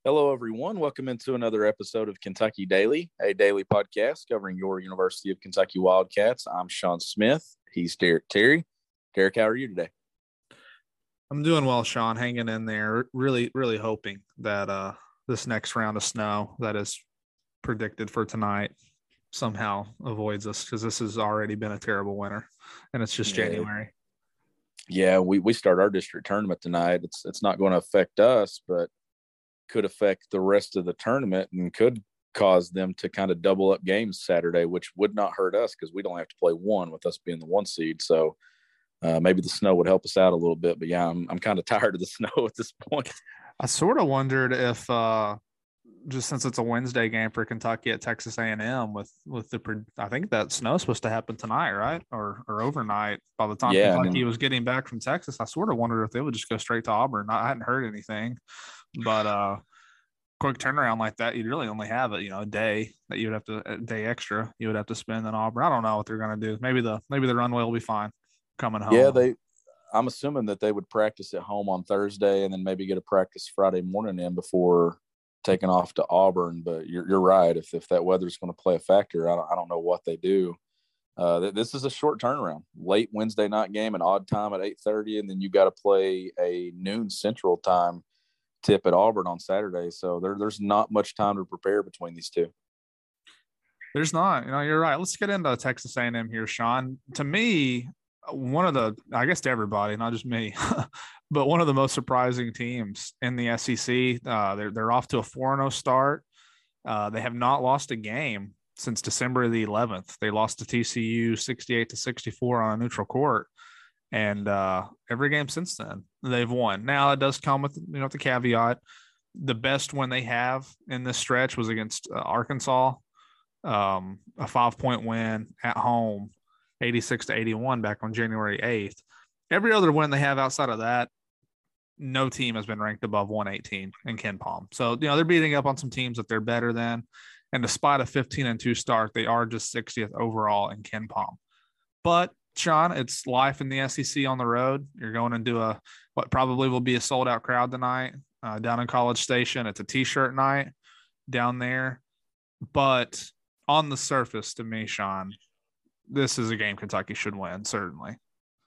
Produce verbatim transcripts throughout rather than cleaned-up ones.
Hello, everyone. Welcome into another episode of Kentucky Daily, a daily podcast covering your University of Kentucky Wildcats. I'm Sean Smith. He's Derek Terry. Derek, how are you today? I'm doing well, Sean, hanging in there. Really, really hoping that uh, this next round of snow that is predicted for tonight somehow avoids us, because this has already been a terrible winter, and it's just Yeah. January. Yeah, we, we start our district tournament tonight. It's it's not going to affect us, but could affect the rest of the tournament and could cause them to kind of double up games Saturday, which would not hurt us because we don't have to play one with us being the one seed. So uh, maybe the snow would help us out a little bit. But yeah, I'm I'm kind of tired of the snow at this point. I sort of wondered if uh, just since it's a Wednesday game for Kentucky at Texas A and M with with the I think that snow's supposed to happen tonight, right? Or or overnight. By the time Yeah, Kentucky then, was getting back from Texas, I sort of wondered if they would just go straight to Auburn. I hadn't heard anything, but uh, quick turnaround like that, you'd really only have it, you know, a day that you would have to a day extra you would have to spend in Auburn. I don't know what they're going to do. Maybe the maybe the runway will be fine coming home. yeah, they. I'm assuming that they would practice at home on Thursday and then maybe get a practice Friday morning in before taking off to Auburn. But you're you're right. If if that weather's going to play a factor, I don't, I don't know what they do. Uh, this is a short turnaround. Late Wednesday night game, an odd time at eight thirty, and then you got to play a noon Central time tip at Auburn on Saturday. So there, there's not much time to prepare between these two. There's not. You know, you're right. Let's get into Texas A and M here, Sean. To me, one of the, I guess to everybody, not just me, but one of the most surprising teams in the S E C. Uh, they're they're off to a four and oh start. Uh, they have not lost a game since December the eleventh. They lost to T C U sixty-eight to sixty-four on a neutral court, and uh, every game since then they've won. Now it does come with, you know, the caveat: the best win they have in this stretch was against uh, Arkansas, um, a five point win at home, eighty-six to eighty-one back on January eighth. Every other win they have outside of that, no team has been ranked above one eighteen in KenPom. So, you know, they're beating up on some teams that they're better than. And despite a fifteen and two start, they are just sixtieth overall in KenPom. But, Sean, it's life in the S E C on the road. You're going into a what probably will be a sold-out crowd tonight uh, down in College Station. It's a T-shirt night down there. But on the surface, to me, Sean, this is a game Kentucky should win, certainly.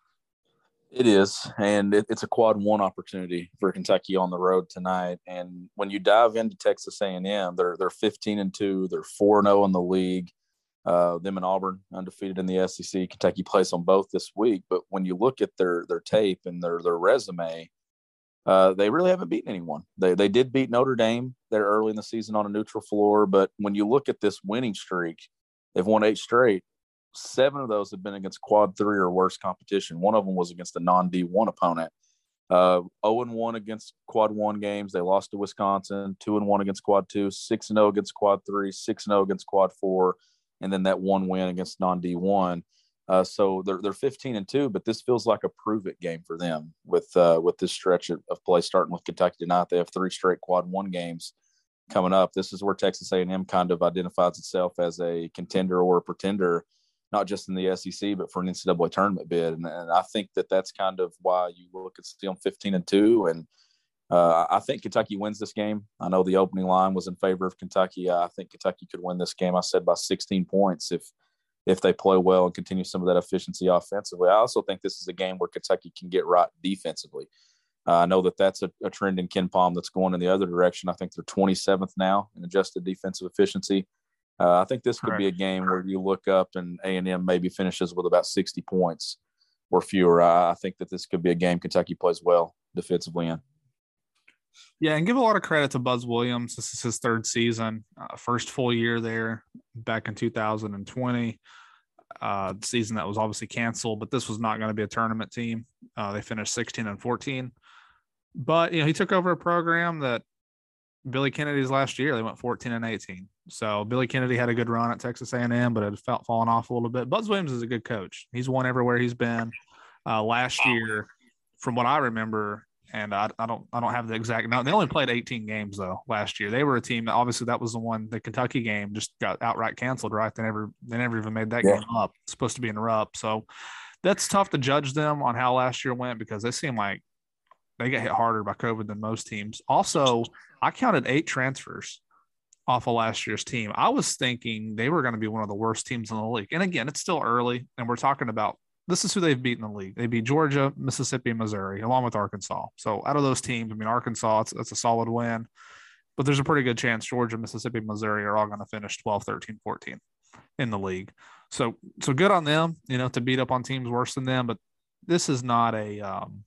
It is, and it, it's a quad one opportunity for Kentucky on the road tonight. And when you dive into Texas A and M, they're they're fifteen and two, they're four and zero in the league. Uh, them and Auburn undefeated in the S E C. Kentucky plays on both this week, but when you look at their their tape and their their resume, uh, they really haven't beaten anyone. They they did beat Notre Dame there early in the season on a neutral floor, but when you look at this winning streak, they've won eight straight. Seven of those have been against quad three or worse competition. One of them was against a non-D one opponent. Uh, oh and one against quad one games. They lost to Wisconsin. two and one against quad two. six and oh against quad three. six and oh against quad four. And then that one win against non-D one. Uh, so they're they're fifteen and two, but this feels like a prove-it game for them with uh, with this stretch of, of play starting with Kentucky tonight. They have three straight quad one games coming up. This is where Texas A and M kind of identifies itself as a contender or a pretender, not just in the S E C, but for an N C double A tournament bid. And, and I think that that's kind of why you look at still fifteen and two. And uh, I think Kentucky wins this game. I know the opening line was in favor of Kentucky. I think Kentucky could win this game. I said by sixteen points if if they play well and continue some of that efficiency offensively. I also think this is a game where Kentucky can get right defensively. Uh, I know that that's a, a trend in KenPom that's going in the other direction. I think they're twenty-seventh now in adjusted defensive efficiency. Uh, I think this could Correct. be a game where you look up and A and M maybe finishes with about sixty points or fewer. I, I think that this could be a game Kentucky plays well defensively in. Yeah, and give a lot of credit to Buzz Williams. This is his third season, uh, first full year there back in two thousand twenty. Uh, season that was obviously canceled, but this was not going to be a tournament team. Uh, they finished sixteen and fourteen. But, you know, he took over a program that Billy Kennedy's last year, they went fourteen and eighteen. So Billy Kennedy had a good run at Texas A and M, but it felt falling off a little bit. Buzz Williams is a good coach. He's won everywhere he's been. Uh, last year, from what I remember, and I, I don't I don't have the exact no, they only played eighteen games though last year. They were a team that obviously that was the one, the Kentucky game just got outright canceled, right? They never they never even made that Yeah. game up. It's supposed to be in Rupp. So that's tough to judge them on how last year went because they seem like they get hit harder by COVID than most teams. Also, I counted eight transfers off of last year's team. I was thinking they were going to be one of the worst teams in the league. And again, it's still early, and we're talking about this is who they've beaten in the league. They beat Georgia, Mississippi, and Missouri, along with Arkansas. So out of those teams, I mean, Arkansas, it's, it's a solid win, but there's a pretty good chance Georgia, Mississippi, Missouri are all going to finish twelve, thirteen, fourteen in the league. So, so good on them, you know, to beat up on teams worse than them. But this is not a, um,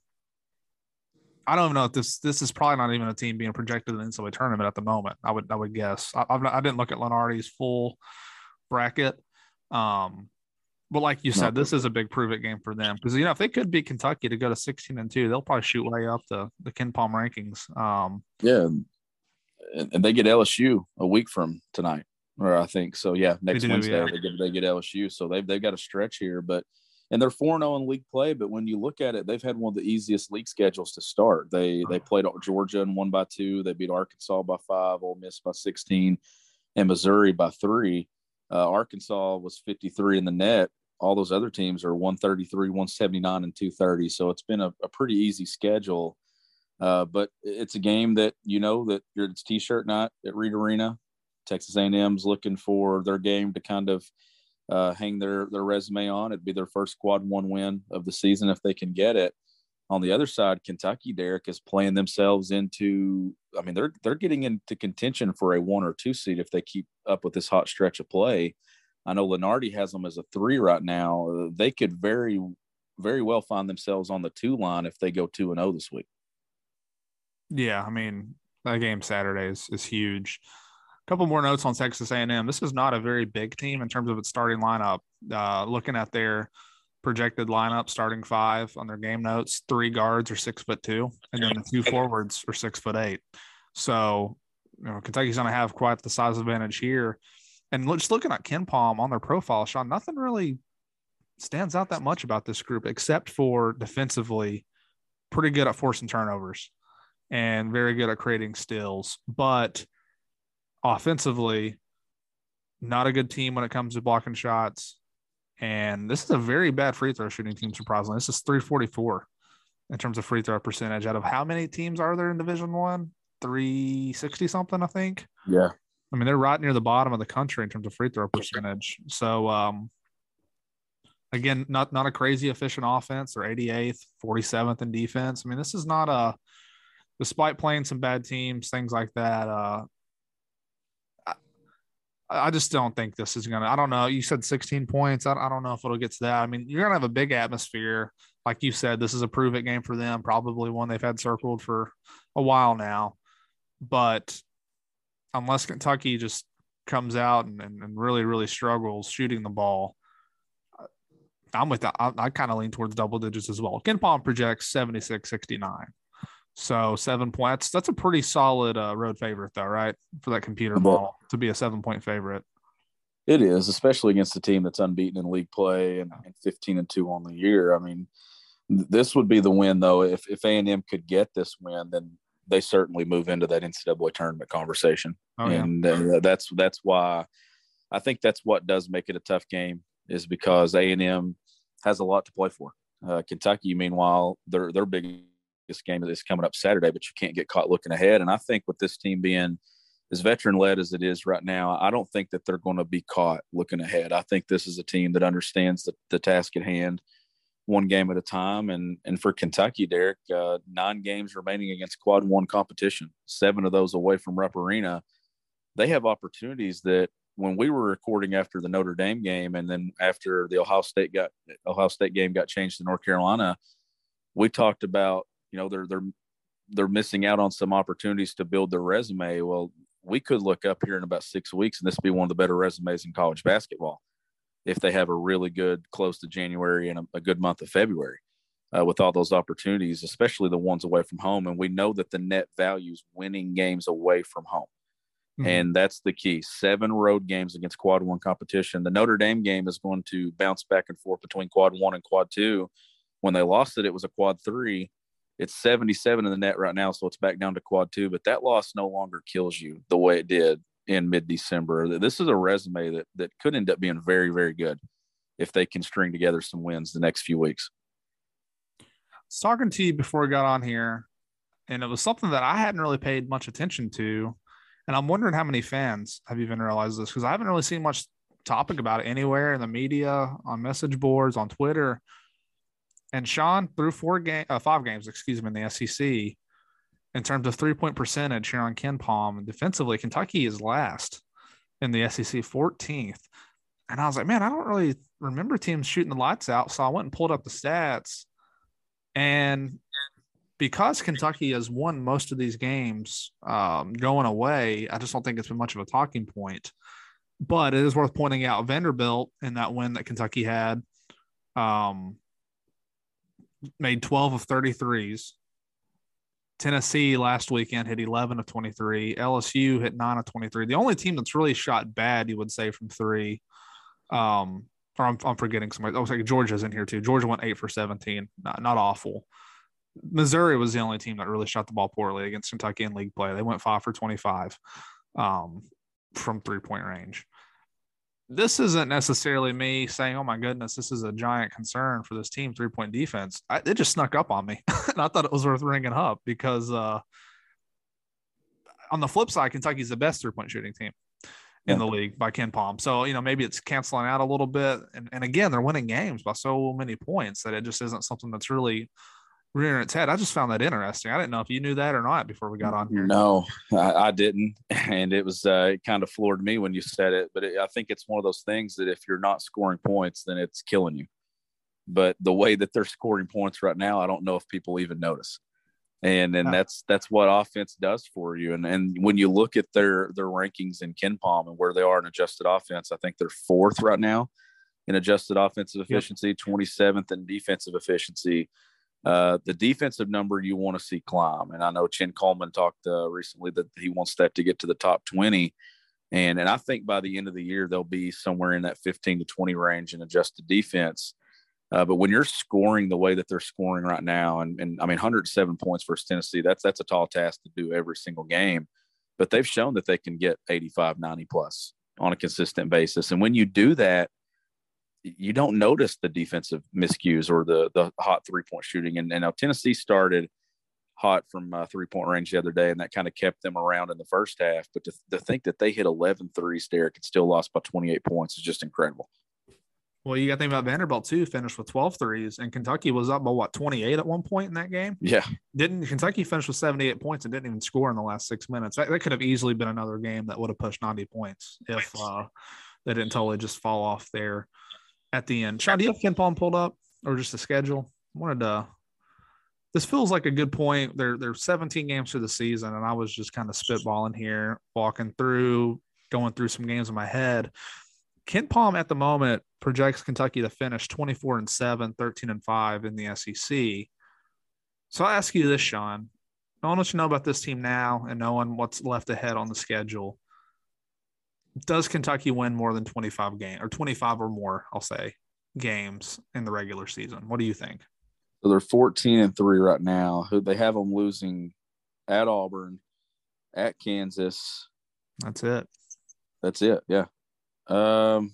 I don't even know if this, this is probably not even a team being projected in the N C double A tournament at the moment. I would, I would guess. I, I've not, I didn't look at Lunardi's full bracket. Um, But like you said, this is a big prove it game for them because, you know, if they could beat Kentucky to go to sixteen and two, they'll probably shoot way up the, the Ken Palm rankings. Um, yeah. And they get L S U a week from tonight, or I think so. Yeah. Next do, Wednesday, yeah. they get, they get L S U. So they've, they've got a stretch here, but, and they're four and oh in league play. But when you look at it, they've had one of the easiest league schedules to start. They, they played Georgia and won by two. They beat Arkansas by five, Ole Miss by sixteen, and Missouri by three. Uh, Arkansas was fifty-three in the net. All those other teams are one thirty-three, one seventy-nine, and two thirty. So it's been a, a pretty easy schedule. Uh, but it's a game that, you know, that it's T-shirt night at Reed Arena. Texas A and M's looking for their game to kind of uh, hang their, their resume on. It'd be their first quad one win of the season if they can get it. On the other side, Kentucky, Derek, is playing themselves into – I mean, they're they're getting into contention for a one or two seed if they keep up with this hot stretch of play. I know Lunardi has them as a three right now. They could very, very well find themselves on the two line if they go two and oh this week. Yeah, I mean, that game Saturday is, is huge. A couple more notes on Texas A and M. This is not a very big team in terms of its starting lineup. Uh, looking at their projected lineup, starting five on their game notes, three guards are six foot two, and then the two forwards are six foot eight. So, you know, Kentucky's going to have quite the size advantage here. And just looking at Ken Palm on their profile, Sean, nothing really stands out that much about this group except for defensively, pretty good at forcing turnovers and very good at creating steals. But offensively, not a good team when it comes to blocking shots. And this is a very bad free throw shooting team, surprisingly. This is three forty-four in terms of free throw percentage. Out of how many teams are there in Division One? three sixty something, I think. Yeah. I mean, they're right near the bottom of the country in terms of free throw percentage. So, um, again, not not a crazy efficient offense. They're eighty-eighth, forty-seventh in defense. I mean, this is not a – despite playing some bad teams, things like that, uh, I, I just don't think this is going to – I don't know. You said sixteen points. I, I don't know if it'll get to that. I mean, you're going to have a big atmosphere. Like you said, this is a prove-it game for them, probably one they've had circled for a while now. But – unless Kentucky just comes out and, and, and really, really struggles shooting the ball, I'm with that. I, I kind of lean towards double digits as well. Ken Palm projects seventy-six sixty-nine. So seven points. That's a pretty solid uh, road favorite, though, right? For that computer ball to be a seven-point favorite. It is, especially against a team that's unbeaten in league play and, and fifteen and two on the year. I mean, this would be the win, though. If, if A and M could get this win, then they certainly move into that N C double A tournament conversation. Oh, yeah. And uh, that's that's why I think that's what does make it a tough game, is because A and M has a lot to play for. Uh, Kentucky, meanwhile, their their biggest game is coming up Saturday, but you can't get caught looking ahead. And I think with this team being as veteran-led as it is right now, I don't think that they're going to be caught looking ahead. I think this is a team that understands the, the task at hand, one game at a time. And and for Kentucky, Derek, uh, nine games remaining against quad one competition, seven of those away from Rupp Arena. They have opportunities that when we were recording after the Notre Dame game, and then after the Ohio State got Ohio State game got changed to North Carolina, we talked about, you know, they're they're they're missing out on some opportunities to build their resume. Well, we could look up here in about six weeks, and this be one of the better resumes in college basketball if they have a really good close to January and a, a good month of February uh, with all those opportunities, especially the ones away from home. And we know that the net values winning games away from home. Mm-hmm. And that's the key. Seven road games against quad one competition. The Notre Dame game is going to bounce back and forth between quad one and quad two. When they lost it, it was a quad three. It's seventy-seven in the net right now, so it's back down to quad two. But that loss no longer kills you the way it did in mid-December. This is a resume that that could end up being very, very good if they can string together some wins the next few weeks. I was talking to you before we got on here, and it was something that I hadn't really paid much attention to. And I'm wondering how many fans have even realized this, because I haven't really seen much topic about it anywhere in the media, on message boards, on Twitter. And Sean, through four game, uh, five games, excuse me, in the S E C, in terms of three-point percentage here on KenPom, defensively, Kentucky is last in the S E C, fourteenth. And I was like, man, I don't really remember teams shooting the lights out. So I went and pulled up the stats. And because Kentucky has won most of these games um, going away, I just don't think it's been much of a talking point. But it is worth pointing out Vanderbilt in that win that Kentucky had um, made twelve of thirty-threes. Tennessee last weekend hit eleven of twenty-three. L S U hit nine of twenty-three. The only team that's really shot bad, you would say, from three. Um, or I'm, I'm forgetting somebody. Oh, like Georgia's in here too. Georgia went eight for seventeen. Not, not awful. Missouri was the only team that really shot the ball poorly against Kentucky in league play. They went five for twenty-five um, from three-point range. This isn't necessarily me saying, oh, my goodness, this is a giant concern for this team, three-point defense. I, it just snuck up on me, and I thought it was worth bringing up because uh, on the flip side, Kentucky's the best three-point shooting team in yeah. the league by KenPom. So, you know, maybe it's canceling out a little bit. And, and again, they're winning games by so many points that it just isn't something that's really – rearing its head. I just found that interesting. I didn't know if you knew that or not before we got on here. No, I, I didn't. And it was, uh, it kind of floored me when you said it, but it, I think it's one of those things that if you're not scoring points, then it's killing you. But the way that they're scoring points right now, I don't know if people even notice. And and yeah. that's, that's what offense does for you. And, and when you look at their, their rankings in KenPom and where they are in adjusted offense, I think they're fourth right now in adjusted offensive efficiency, yep. twenty-seventh in defensive efficiency. Uh, the defensive number you want to see climb. And I know Chin Coleman talked uh, recently that he wants that to get to the top twenty. And, and I think by the end of the year, they'll be somewhere in that fifteen to twenty range in adjusted defense. Uh, but when you're scoring the way that they're scoring right now, and, and I mean, one hundred seven points versus Tennessee, that's, that's a tall task to do every single game, but they've shown that they can get eighty-five, ninety plus on a consistent basis. And when you do that, you don't notice the defensive miscues or the the hot three-point shooting. And, and now Tennessee started hot from uh, three-point range the other day, and that kind of kept them around in the first half. But to, to think that they hit eleven threes, Derek, and still lost by twenty-eight points is just incredible. Well, you got to think about Vanderbilt, too, finished with twelve threes, and Kentucky was up by, what, twenty-eight at one point in that game? Yeah. Didn't Kentucky finish with seventy-eight points and didn't even score in the last six minutes? That, that could have easily been another game that would have pushed ninety points if uh, they didn't totally just fall off there at the end. Sean, do you have KenPom pulled up or just the schedule? I wanted to – this feels like a good point. There, there's seventeen games through the season, and I was just kind of spitballing here, walking through, going through some games in my head. KenPom at the moment projects Kentucky to finish twenty-four and seven, thirteen and five in the S E C. So I'll ask you this, Sean. Knowing what you know about this team now and knowing what's left ahead on the schedule, does Kentucky win more than twenty-five games or twenty-five or more, I'll say, games in the regular season? What do you think? So they're fourteen and three right now. Who they have them losing at Auburn, at Kansas. That's it. That's it. Yeah. Um,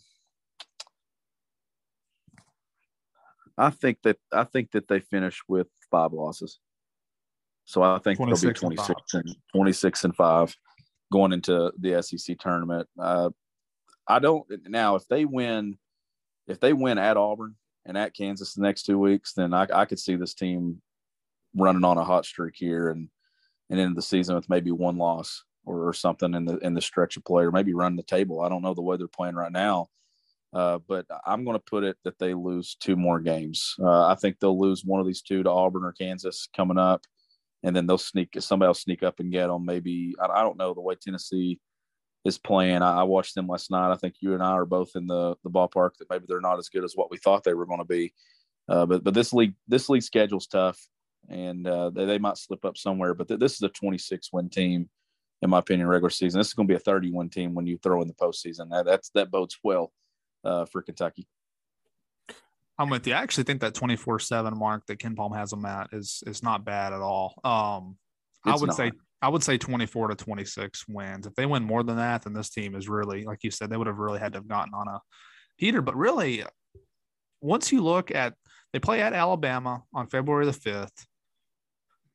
I think that I think that they finish with five losses. So I think they'll be twenty-six and, and twenty-six and five going into the S E C tournament. Uh, I don't now if they win, if they win at Auburn and at Kansas the next two weeks, then I, I could see this team running on a hot streak here and and into the season with maybe one loss or, or something in the in the stretch of play, or maybe run the table. I don't know the way they're playing right now, uh, but I'm going to put it that they lose two more games. Uh, I think they'll lose one of these two to Auburn or Kansas coming up. And then they'll sneak somebody will sneak up and get them. Maybe I, I don't know the way Tennessee is playing. I, I watched them last night. I think you and I are both in the the ballpark that maybe they're not as good as what we thought they were going to be. Uh, but but this league this league schedule's tough, and uh, they, they might slip up somewhere. But th- this is a twenty-six win team, in my opinion, regular season. This is going to be a thirty win team when you throw in the postseason. That that's that bodes well uh, for Kentucky. I'm with you. I actually think that twenty-four seven mark that KenPom has them at is is not bad at all. Um, I would not. say I would say twenty-four to twenty-six wins. If they win more than that, then this team is really, like you said, they would have really had to have gotten on a heater. But really, once you look at, they play at Alabama on February the fifth,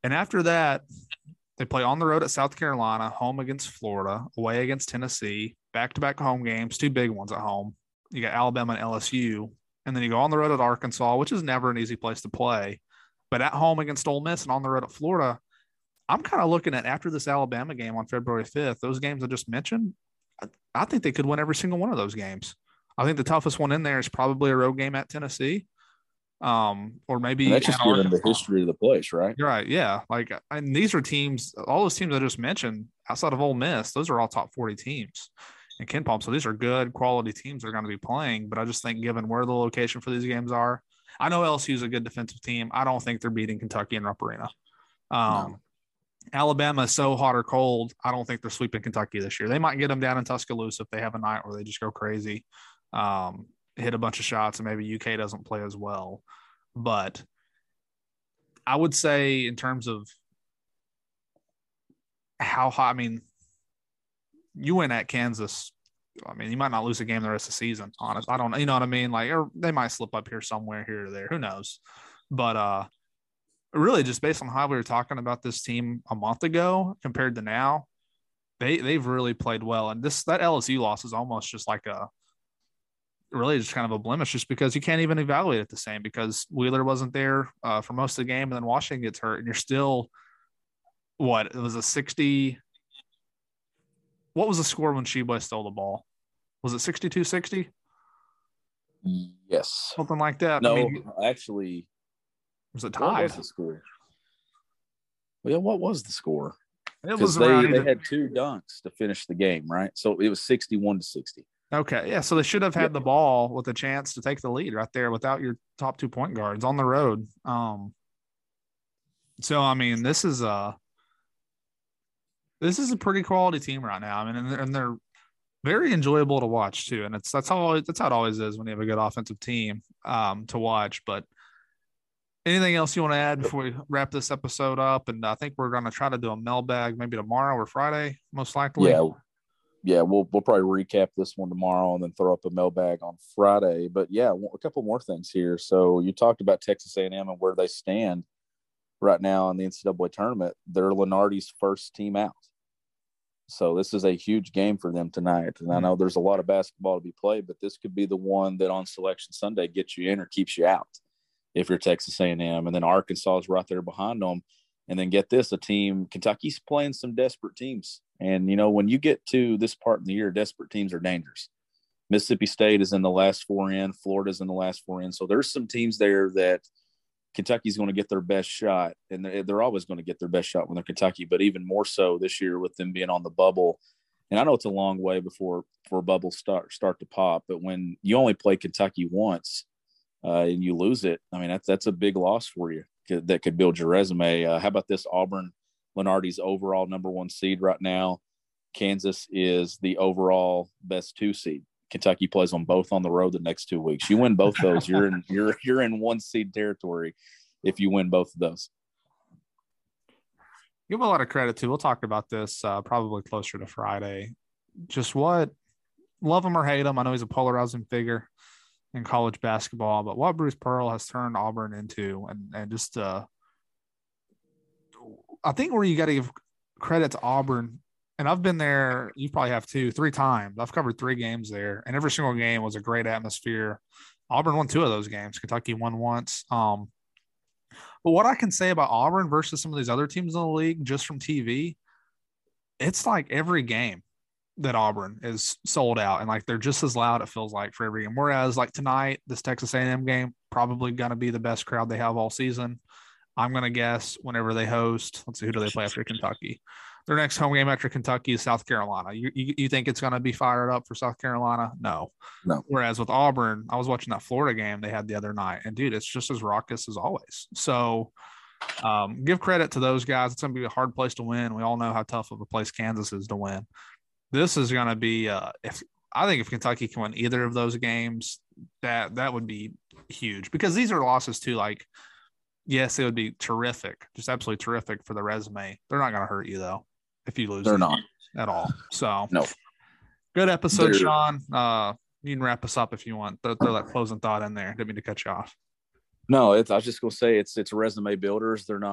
And after that, they play on the road at South Carolina, home against Florida, away against Tennessee, back-to-back home games, two big ones at home. You got Alabama and L S U, and then you go on the road at Arkansas, which is never an easy place to play. But at home against Ole Miss and on the road at Florida, I'm kind of looking at after this Alabama game on February fifth, those games I just mentioned, I, I think they could win every single one of those games. I think the toughest one in there is probably a road game at Tennessee. Um, or maybe and that's just given the history of the place, right? You're right. Yeah. Like, and these are teams, all those teams I just mentioned outside of Ole Miss, those are all top forty teams in KenPom. So these are good quality teams that are going to be playing. But I just think given where the location for these games are, I know L S U is a good defensive team. I don't think they're beating Kentucky in Rupp Arena. Um, no. Alabama is so hot or cold. I don't think they're sweeping Kentucky this year. They might get them down in Tuscaloosa if they have a night where they just go crazy, um, hit a bunch of shots, and maybe U K doesn't play as well. But I would say in terms of how high, I mean, you win at Kansas. I mean, you might not lose a game the rest of the season. Honest, I don't know. You know what I mean? Like, or they might slip up here somewhere, here or there. Who knows? But uh, really, just based on how we were talking about this team a month ago compared to now, they they've really played well. And this that L S U loss is almost just like a really just kind of a blemish, just because you can't even evaluate it the same because Wheeler wasn't there uh, for most of the game, and then Washington gets hurt, and you're still what it was a sixty. What was the score when Sheboy stole the ball? Was it sixty-two sixty? Yes. Something like that. No, I mean, actually. Was it tied? What was the score? Well, yeah, what was the score? It was they, around they either... had two dunks to finish the game, right? So it was sixty-one to sixty. Okay, yeah. So they should have had the ball with a chance to take the lead right there without your top two point guards on the road. Um, so I mean, this is a this is a pretty quality team right now. I mean, and they're, and they're very enjoyable to watch too. And it's that's how that's how it always is when you have a good offensive team um, to watch. But anything else you want to add before we wrap this episode up? And I think we're going to try to do a mailbag maybe tomorrow or Friday, most likely. Yeah. Yeah, we'll we'll probably recap this one tomorrow and then throw up a mailbag on Friday. But yeah, a couple more things here. So you talked about Texas A and M and where they stand right now in the N C double A tournament. They're Lenardi's first team out. So this is a huge game for them tonight. And I know there's a lot of basketball to be played, but this could be the one that on Selection Sunday gets you in or keeps you out if you're Texas A and M. And then Arkansas is right there behind them. And then get this, a team, Kentucky's playing some desperate teams. And, you know, when you get to this part in the year, desperate teams are dangerous. Mississippi State is in the last four in. Florida's in the last four in. So there's some teams there that Kentucky's going to get their best shot. And they're always going to get their best shot when they're Kentucky, but even more so this year with them being on the bubble. And I know it's a long way before, before bubbles start, start to pop, but when you only play Kentucky once uh, and you lose it, I mean, that's, that's a big loss for you. That could build your resume. Uh, how about this? Auburn, Lenardi's overall number one seed right now. Kansas is the overall best two seed. Kentucky plays on both on the road the next two weeks. You win both those, you're in you're you're in one seed territory if you win both of those. Give a lot of credit to. We'll talk about this uh, probably closer to Friday. Just what love him or hate him. I know he's a polarizing figure in college basketball, but what Bruce Pearl has turned Auburn into, and and just uh, I think where you got to give credit to Auburn, and I've been there, you probably have too, three times. I've covered three games there, and every single game was a great atmosphere. Auburn won two of those games. Kentucky won once. Um, but what I can say about Auburn versus some of these other teams in the league, just from T V, it's like every game that Auburn is sold out, and like they're just as loud, it feels like, for every game. Whereas like tonight, this Texas A and M game, probably going to be the best crowd they have all season. I'm going to guess whenever they host, let's see, who do they play after Kentucky? Their next home game after Kentucky is South Carolina. You you, you think it's going to be fired up for South Carolina? No. No. Whereas with Auburn, I was watching that Florida game they had the other night, and dude, it's just as raucous as always. So um, give credit to those guys. It's going to be a hard place to win. We all know how tough of a place Kansas is to win. This is going to be uh, if I think if Kentucky can win either of those games, that that would be huge, because these are losses too. Like, yes, it would be terrific, just absolutely terrific for the resume. They're not going to hurt you though if you lose. They're not at all. So no. Good episode, They're... Sean. Uh, you can wrap us up if you want. Throw, throw that closing thought in there. Didn't mean to cut you off. No, it's, I was just going to say it's it's resume builders. They're not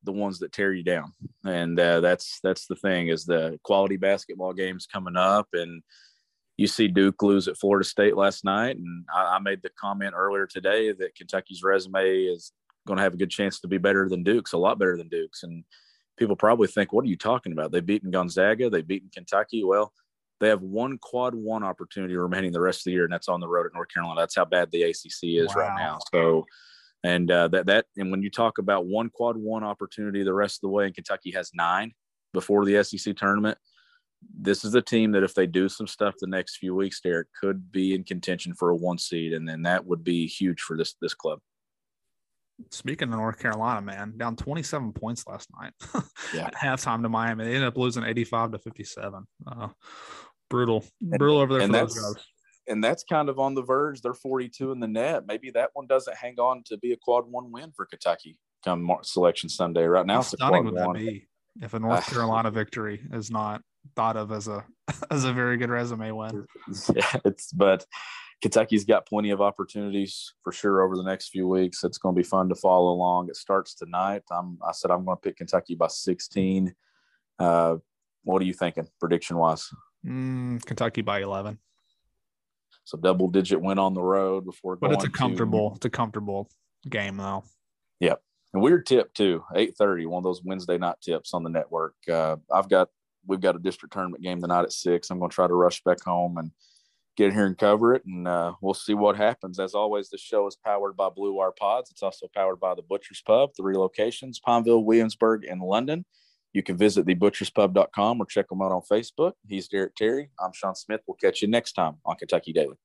the ones that tear you down. And uh, that's that's the thing, is the quality basketball games coming up. And you see Duke lose at Florida State last night. And I, I made the comment earlier today that Kentucky's resume is going to have a good chance to be better than Duke's, a lot better than Duke's. And people probably think, what are you talking about? They've beaten Gonzaga. They've beaten Kentucky. Well, they have one quad one opportunity remaining the rest of the year, and that's on the road at North Carolina. That's how bad the A C C is wow. right now. So, and uh, that, that, and when you talk about one quad one opportunity the rest of the way, and Kentucky has nine before the S E C tournament, this is a team that if they do some stuff the next few weeks, Derek, could be in contention for a one seed. And then that would be huge for this, this club. Speaking of North Carolina, man, down twenty-seven points last night yeah. at halftime to Miami. They ended up losing eighty-five to fifty-seven. Uh, brutal, and, brutal over there and for that's, those guys. And that's kind of on the verge. They're forty-two in the net. Maybe that one doesn't hang on to be a quad one win for Kentucky come Selection Sunday. Right now, How it's a stunning quad would that one. be if a North Carolina victory is not thought of as a as a very good resume win? Yeah, it's but. Kentucky's got plenty of opportunities for sure over the next few weeks. It's going to be fun to follow along. It starts tonight. I'm, I said I'm going to pick Kentucky by sixteen. Uh, what are you thinking, prediction-wise? Mm, Kentucky by eleven. So double-digit win on the road before but going it's a comfortable, to, it's a comfortable game though. Yep, and weird tip too. eight thirty, one of those Wednesday night tips on the network. Uh, I've got we've got a district tournament game tonight at six. I'm going to try to rush back home and get here and cover it, and uh, we'll see what happens. As always, the show is powered by Blue Wire Pods. It's also powered by the Butcher's Pub, three locations, Pineville, Williamsburg, and London. You can visit the butchers pub dot com or check them out on Facebook. He's Derek Terry. I'm Sean Smith. We'll catch you next time on Kentucky Daily.